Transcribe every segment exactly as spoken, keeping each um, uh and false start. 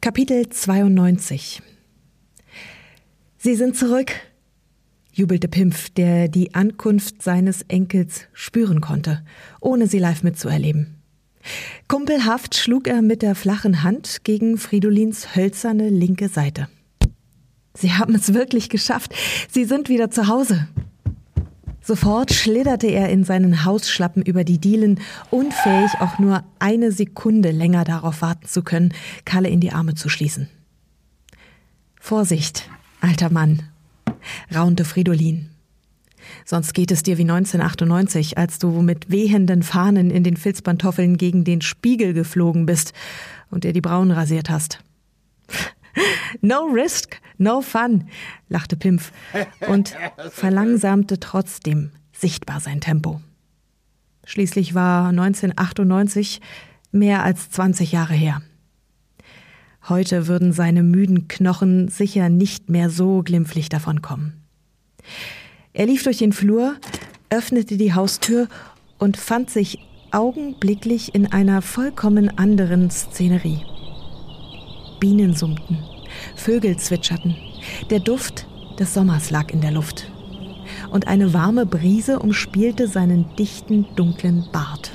Kapitel zweiundneunzig. Sie sind zurück, jubelte Pimpf, der die Ankunft seines Enkels spüren konnte, ohne sie live mitzuerleben. Kumpelhaft schlug er mit der flachen Hand gegen Fridolins hölzerne linke Seite. Sie haben es wirklich geschafft. Sie sind wieder zu Hause. Sofort schlitterte er in seinen Hausschlappen über die Dielen, unfähig, auch nur eine Sekunde länger darauf warten zu können, Kalle in die Arme zu schließen. »Vorsicht, alter Mann«, raunte Fridolin. »Sonst geht es dir wie neunzehnhundertachtundneunzig, als du mit wehenden Fahnen in den Filzpantoffeln gegen den Spiegel geflogen bist und dir die Brauen rasiert hast.« »No risk, no fun«, lachte Pimpf und verlangsamte trotzdem sichtbar sein Tempo. Schließlich war neunzehnhundertachtundneunzig mehr als zwanzig Jahre her. Heute würden seine müden Knochen sicher nicht mehr so glimpflich davonkommen. Er lief durch den Flur, öffnete die Haustür und fand sich augenblicklich in einer vollkommen anderen Szenerie. Bienen summten, Vögel zwitscherten, der Duft des Sommers lag in der Luft und eine warme Brise umspielte seinen dichten, dunklen Bart.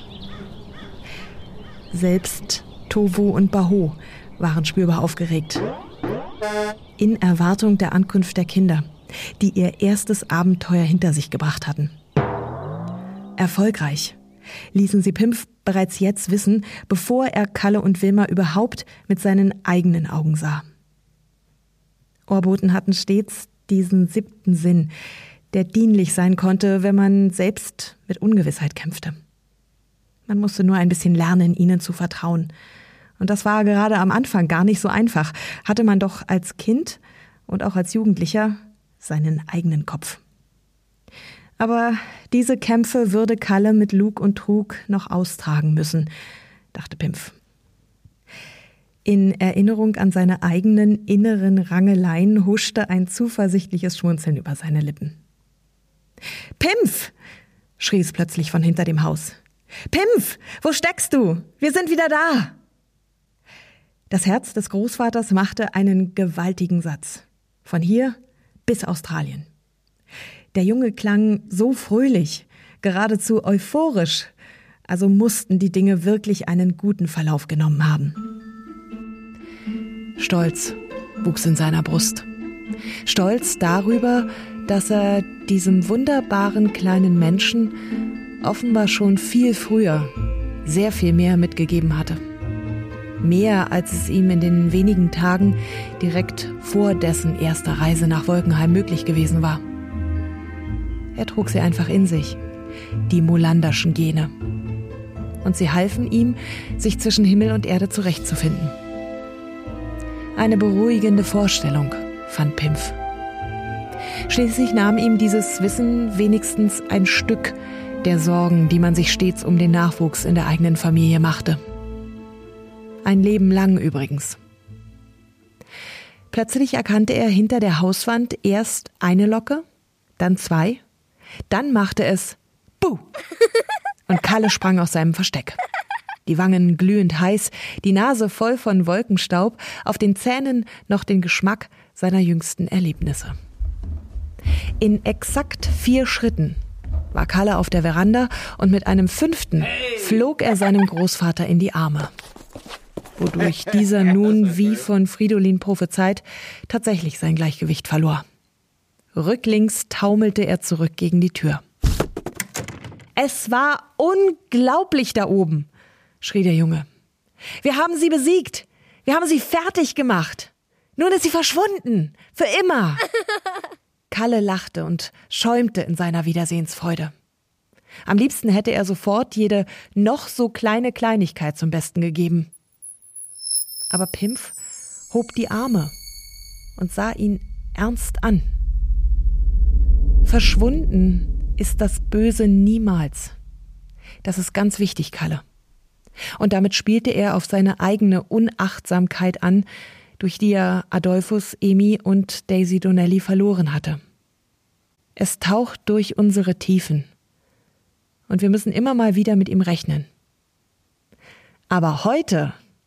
Selbst Tovo und Baho waren spürbar aufgeregt, in Erwartung der Ankunft der Kinder, die ihr erstes Abenteuer hinter sich gebracht hatten. Erfolgreich ließen sie Pimpf bereits jetzt wissen, bevor er Kalle und Wilma überhaupt mit seinen eigenen Augen sah. Ohrboten hatten stets diesen siebten Sinn, der dienlich sein konnte, wenn man selbst mit Ungewissheit kämpfte. Man musste nur ein bisschen lernen, ihnen zu vertrauen. Und das war gerade am Anfang gar nicht so einfach, hatte man doch als Kind und auch als Jugendlicher seinen eigenen Kopf. Aber diese Kämpfe würde Kalle mit Lug und Trug noch austragen müssen, dachte Pimpf. In Erinnerung an seine eigenen inneren Rangeleien huschte ein zuversichtliches Schmunzeln über seine Lippen. »Pimpf«, schrie es plötzlich von hinter dem Haus. »Pimpf, wo steckst du? Wir sind wieder da!« Das Herz des Großvaters machte einen gewaltigen Satz. Von hier bis Australien. Der Junge klang so fröhlich, geradezu euphorisch, also mussten die Dinge wirklich einen guten Verlauf genommen haben. Stolz wuchs in seiner Brust. Stolz darüber, dass er diesem wunderbaren kleinen Menschen offenbar schon viel früher sehr viel mehr mitgegeben hatte. Mehr, als es ihm in den wenigen Tagen direkt vor dessen erster Reise nach Wolkenheim möglich gewesen war. Er trug sie einfach in sich, die Molanderschen Gene. Und sie halfen ihm, sich zwischen Himmel und Erde zurechtzufinden. Eine beruhigende Vorstellung, fand Pimpf. Schließlich nahm ihm dieses Wissen wenigstens ein Stück der Sorgen, die man sich stets um den Nachwuchs in der eigenen Familie machte. Ein Leben lang übrigens. Plötzlich erkannte er hinter der Hauswand erst eine Locke, dann zwei, dann machte es Buh! Und Kalle sprang aus seinem Versteck. Die Wangen glühend heiß, die Nase voll von Wolkenstaub, auf den Zähnen noch den Geschmack seiner jüngsten Erlebnisse. In exakt vier Schritten war Kalle auf der Veranda und mit einem fünften flog er seinem Großvater in die Arme, wodurch dieser nun, wie von Fridolin prophezeit, tatsächlich sein Gleichgewicht verlor. Rücklings taumelte er zurück gegen die Tür. »Es war unglaublich da oben«, schrie der Junge. »Wir haben sie besiegt. Wir haben sie fertig gemacht. Nun ist sie verschwunden. Für immer.« Kalle lachte und schäumte in seiner Wiedersehensfreude. Am liebsten hätte er sofort jede noch so kleine Kleinigkeit zum Besten gegeben. Aber Pimpf hob die Arme und sah ihn ernst an. Verschwunden ist das Böse niemals. Das ist ganz wichtig, Kalle. Und damit spielte er auf seine eigene Unachtsamkeit an, durch die er Adolphus, Emi und Daisy Donnelly verloren hatte. Es taucht durch unsere Tiefen. Und wir müssen immer mal wieder mit ihm rechnen. Aber heute,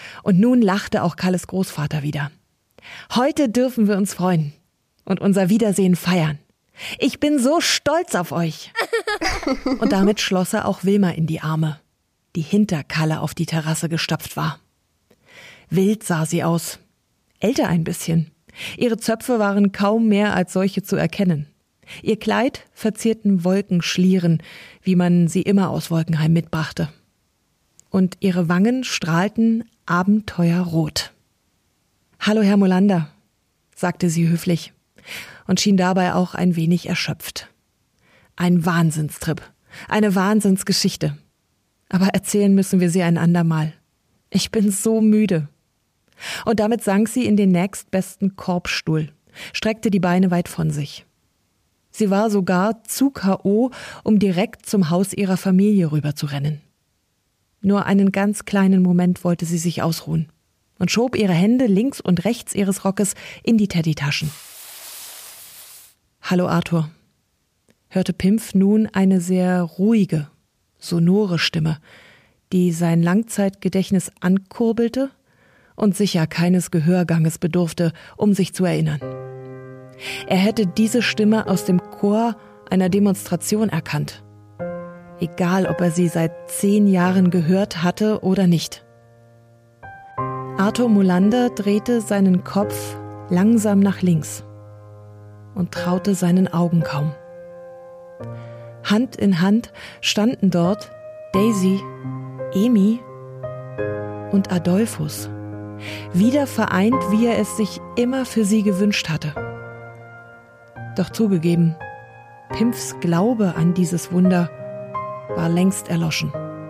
Und nun lachte auch Kalles Großvater wieder. Heute dürfen wir uns freuen und unser Wiedersehen feiern. Ich bin so stolz auf euch. Und damit schloss er auch Wilma in die Arme, die hinter Kalle auf die Terrasse gestapft war. Wild sah sie aus, älter ein bisschen. Ihre Zöpfe waren kaum mehr als solche zu erkennen. Ihr Kleid verzierten Wolkenschlieren, wie man sie immer aus Wolkenheim mitbrachte. Und ihre Wangen strahlten abenteuerrot. »Hallo, Herr Molander«, sagte sie höflich und schien dabei auch ein wenig erschöpft. Ein Wahnsinnstrip, eine Wahnsinnsgeschichte. Aber erzählen müssen wir sie ein andermal. Ich bin so müde. Und damit sank sie in den nächstbesten Korbstuhl, streckte die Beine weit von sich. Sie war sogar zu K O, um direkt zum Haus ihrer Familie rüber zu rennen. Nur einen ganz kleinen Moment wollte sie sich ausruhen und schob ihre Hände links und rechts ihres Rockes in die Teddytaschen. »Hallo Arthur«, hörte Pimpf nun eine sehr ruhige, sonore Stimme, die sein Langzeitgedächtnis ankurbelte und sicher keines Gehörganges bedurfte, um sich zu erinnern. Er hätte diese Stimme aus dem Chor einer Demonstration erkannt. Egal, ob er sie seit zehn Jahren gehört hatte oder nicht. Arthur Molander drehte seinen Kopf langsam nach links und traute seinen Augen kaum. Hand in Hand standen dort Daisy, Emi und Adolphus, wieder vereint, wie er es sich immer für sie gewünscht hatte. Doch zugegeben, Pimpfs Glaube an dieses Wunder war längst erloschen.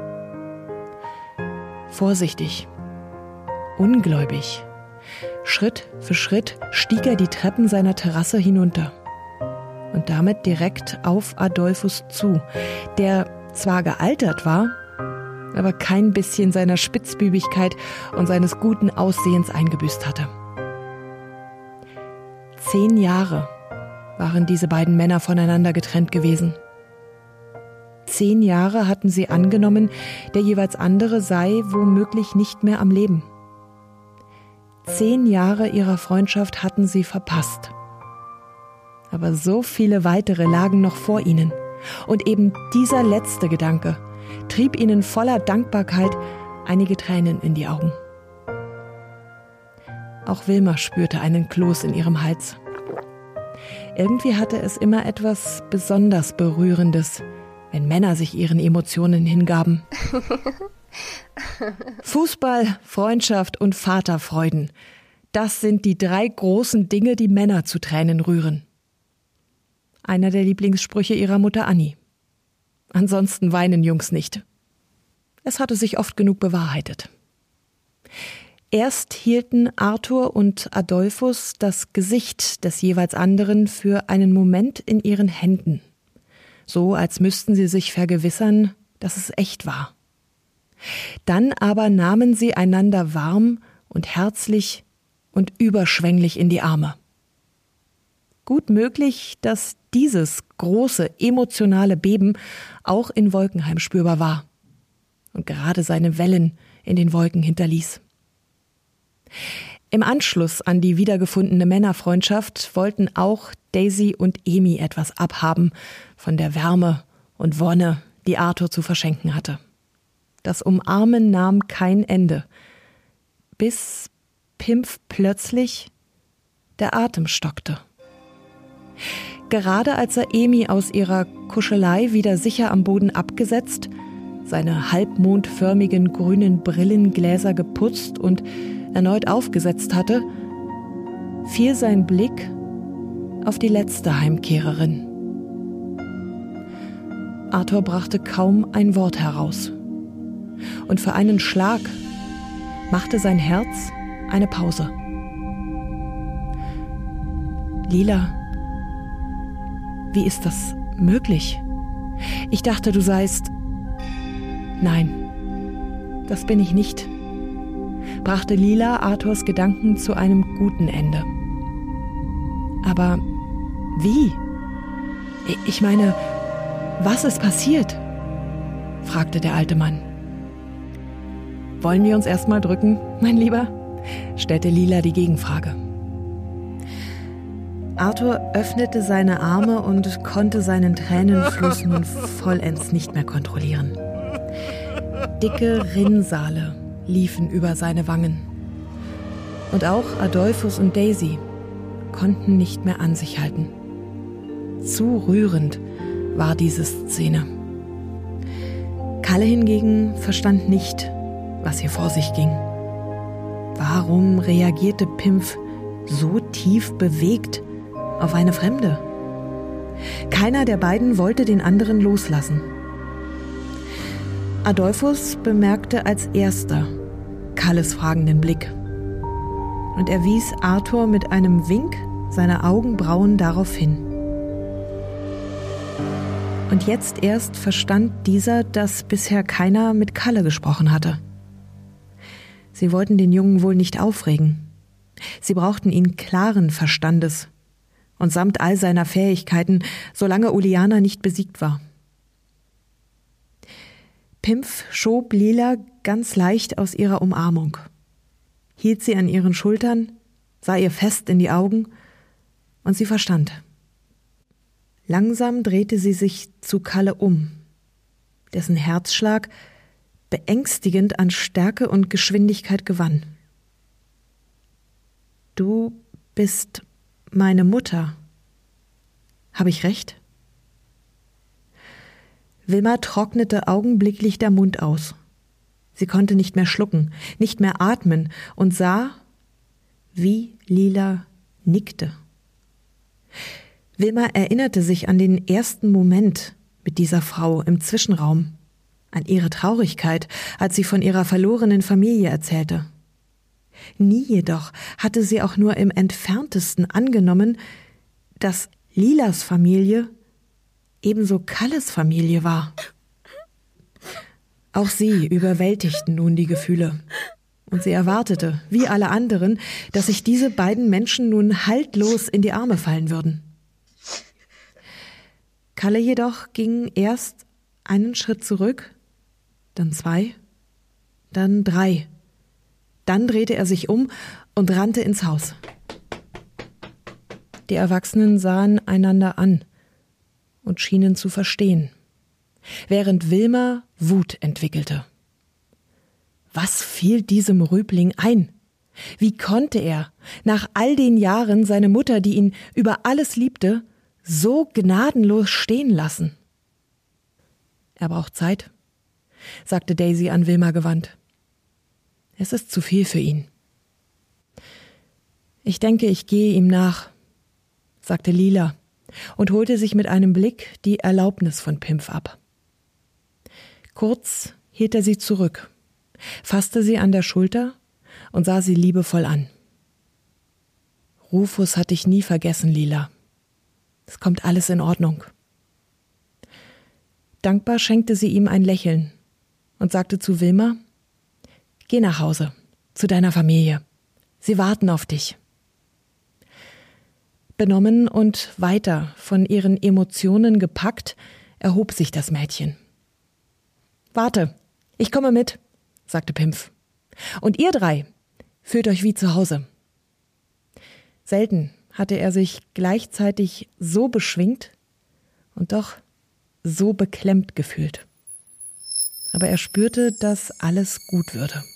Vorsichtig, ungläubig, Schritt für Schritt stieg er die Treppen seiner Terrasse hinunter und damit direkt auf Adolphus zu, der zwar gealtert war, aber kein bisschen seiner Spitzbübigkeit und seines guten Aussehens eingebüßt hatte. Zehn Jahre waren diese beiden Männer voneinander getrennt gewesen. Zehn Jahre hatten sie angenommen, der jeweils andere sei womöglich nicht mehr am Leben. Zehn Jahre ihrer Freundschaft hatten sie verpasst. Aber so viele weitere lagen noch vor ihnen. Und eben dieser letzte Gedanke trieb ihnen voller Dankbarkeit einige Tränen in die Augen. Auch Wilma spürte einen Kloß in ihrem Hals. Irgendwie hatte es immer etwas besonders Berührendes, wenn Männer sich ihren Emotionen hingaben. Fußball, Freundschaft und Vaterfreuden. Das sind die drei großen Dinge, die Männer zu Tränen rühren. Einer der Lieblingssprüche ihrer Mutter Annie. Ansonsten weinen Jungs nicht. Es hatte sich oft genug bewahrheitet. Erst hielten Arthur und Adolphus das Gesicht des jeweils anderen für einen Moment in ihren Händen. So als müssten sie sich vergewissern, dass es echt war. Dann aber nahmen sie einander warm und herzlich und überschwänglich in die Arme. Gut möglich, dass dieses große emotionale Beben auch in Wolkenheim spürbar war und gerade seine Wellen in den Wolken hinterließ. Im Anschluss an die wiedergefundene Männerfreundschaft wollten auch Daisy und Emi etwas abhaben von der Wärme und Wonne, die Arthur zu verschenken hatte. Das Umarmen nahm kein Ende, bis Pimpf plötzlich der Atem stockte. Gerade als er Emi aus ihrer Kuschelei wieder sicher am Boden abgesetzt, seine halbmondförmigen grünen Brillengläser geputzt und erneut aufgesetzt hatte, fiel sein Blick auf die letzte Heimkehrerin. Arthur brachte kaum ein Wort heraus. Und für einen Schlag machte sein Herz eine Pause. Lila, wie ist das möglich? Ich dachte, du seist... Nein, das bin ich nicht, brachte Lila Arthurs Gedanken zu einem guten Ende. Aber wie? Ich meine, was ist passiert? Fragte der alte Mann. Wollen wir uns erstmal drücken? mein Lieber?« stellte Lila die Gegenfrage. Arthur öffnete seine Arme und konnte seinen Tränenfluss nun vollends nicht mehr kontrollieren. Dicke Rinnsale liefen über seine Wangen. Und auch Adolphus und Daisy konnten nicht mehr an sich halten. Zu rührend war diese Szene. Kalle hingegen verstand nicht, was hier vor sich ging. Warum reagierte Pimpf so tief bewegt auf eine Fremde? Keiner der beiden wollte den anderen loslassen. Adolphus bemerkte als erster Kalles fragenden Blick. Und er wies Arthur mit einem Wink seiner Augenbrauen darauf hin. Und jetzt erst verstand dieser, dass bisher keiner mit Kalle gesprochen hatte. Sie wollten den Jungen wohl nicht aufregen. Sie brauchten ihn klaren Verstandes und samt all seiner Fähigkeiten, solange Uliana nicht besiegt war. Pimpf schob Lila ganz leicht aus ihrer Umarmung, hielt sie an ihren Schultern, sah ihr fest in die Augen und sie verstand. Langsam drehte sie sich zu Kalle um, dessen Herzschlag beängstigend an Stärke und Geschwindigkeit gewann. »Du bist meine Mutter. Habe ich recht?« Wilma trocknete augenblicklich der Mund aus. Sie konnte nicht mehr schlucken, nicht mehr atmen und sah, wie Lila nickte. Wilma erinnerte sich an den ersten Moment mit dieser Frau im Zwischenraum, an ihre Traurigkeit, als sie von ihrer verlorenen Familie erzählte. Nie jedoch hatte sie auch nur im Entferntesten angenommen, dass Lilas Familie ebenso Kalles Familie war. Auch sie überwältigten nun die Gefühle. Und sie erwartete, wie alle anderen, dass sich diese beiden Menschen nun haltlos in die Arme fallen würden. Kalle jedoch ging erst einen Schritt zurück, dann zwei, dann drei. Dann drehte er sich um und rannte ins Haus. Die Erwachsenen sahen einander an und schienen zu verstehen, während Wilma Wut entwickelte. Was fiel diesem Rübling ein? Wie konnte er, nach all den Jahren seine Mutter, die ihn über alles liebte, so gnadenlos stehen lassen? Er braucht Zeit, sagte Daisy an Wilma gewandt. Es ist zu viel für ihn. Ich denke, ich gehe ihm nach, sagte Lila und holte sich mit einem Blick die Erlaubnis von Pimpf ab. Kurz hielt er sie zurück, fasste sie an der Schulter und sah sie liebevoll an. Rufus hat dich nie vergessen, Lila. Es kommt alles in Ordnung. Dankbar schenkte sie ihm ein Lächeln und sagte zu Wilma: Geh nach Hause, zu deiner Familie. Sie warten auf dich. Benommen und weiter von ihren Emotionen gepackt, erhob sich das Mädchen. »Warte, ich komme mit«, sagte Pimpf. »Und ihr drei, fühlt euch wie zu Hause.« Selten hatte er sich gleichzeitig so beschwingt und doch so beklemmt gefühlt. Aber er spürte, dass alles gut würde.